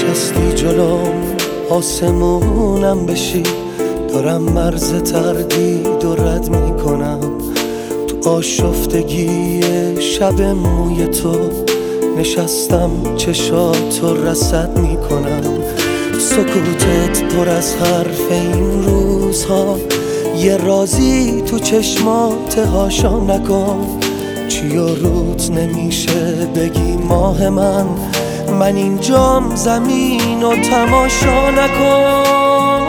نشستی جلوم آسمونم بشی، دارم مرز تردید و رد میکنم. تو آشفتگی شب موی تو نشستم، چشاتو رصد میکنم. سکوتت پر از حرف این روزها، یه رازی تو چشمات هاشا نکن. چی و روت نمیشه بگی ماه من اینجام، زمین و تماشا نکن.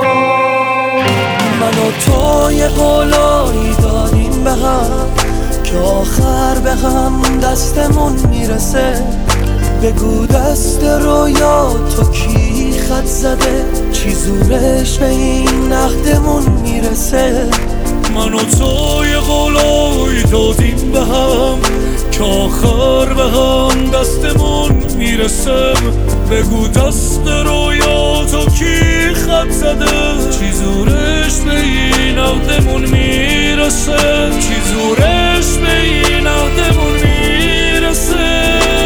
من و تو یه قولایی دادیم به هم که آخر به هم دستمون میرسه. بگو دست رویا تو کی خط زده، چی زورش به این عهدمون میرسه. من و تو یه قولایی دادیم به هم که آخر به هم دستمون میرسه. بگو دست رویا تو کی خط زده، چی زورش به این عهدمون میرسه. چی زورش به این عهدمون میرسه.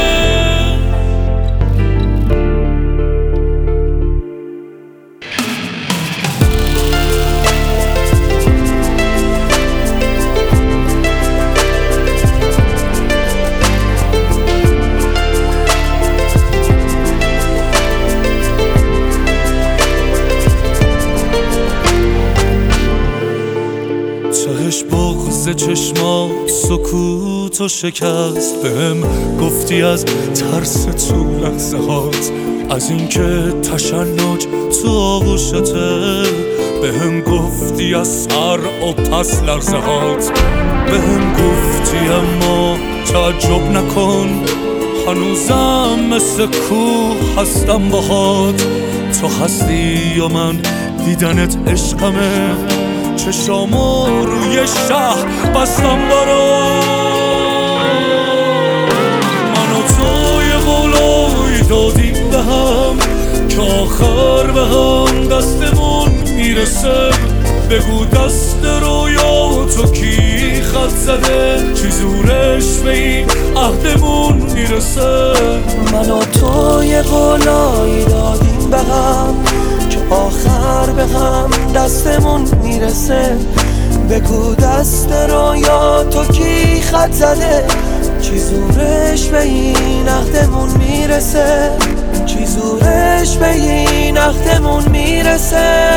تهش بغض چشمات سکوت و شکست، بهم گفتی از ترس تو لحظه هات، از اینکه تشنج تو آغوشته. بهم گفتی از سر و پس لرزه هات، بهم گفتی اما تعجب نکن، هنوزم مثل کوه هستم باهات. تو هستی یا من دیدنت عشقمه، چشامو روی شهر بستم برات. من و تو یه قولایی دادیم به هم که آخر به هم دستمون میرسه. بگو دست رویا تو کی خط زده، چی زورش به این عهدمون میرسه. من و تو یه قولایی دادیم به هم که آخر به هم دستمون میرسه. بگو دست رویا تو کی خط زده، چی زورش به این عهدمون میرسه. چی زورش به این عهدمون میرسه.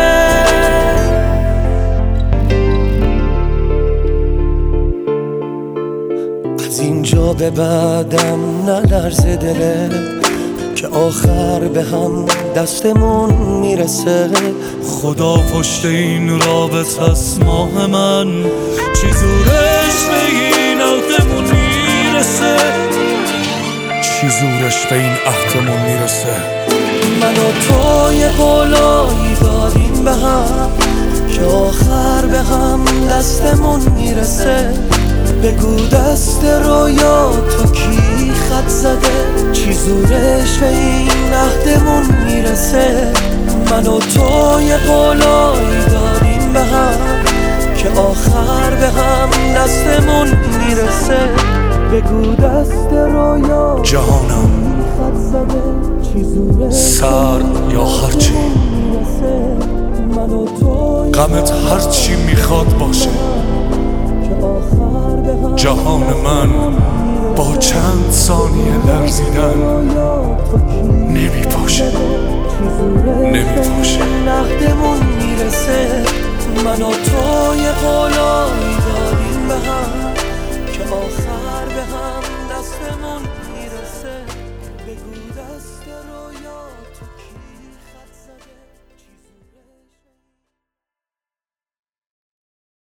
از اینجا به بعدم نلرزه دلت که آخر به هم دستمون میرسه. خدا پشت این رابط از ماه من، چی زورش به این عهدمون میرسه. چی زورش به این عهدمون میرسه. من و تو یه قولایی دادیم به هم که آخر به هم دستمون میرسه. بگو دست رویا تو کی خط زده، چی زورش به این عهدمون میرسه. من و تو یه قولایی دادیم به هم که آخر به هم دستمون میرسه. بگو دست رویا جهانم خط زده، چی زورش سر یا هرچی، من و تو غمت هرچی میخواد باشه. جهان من با چند ثانیه لرزیدن نمیپاشه. عهدمون میرسه. من و تو یه قولایی دادیم به هم که آخر به هم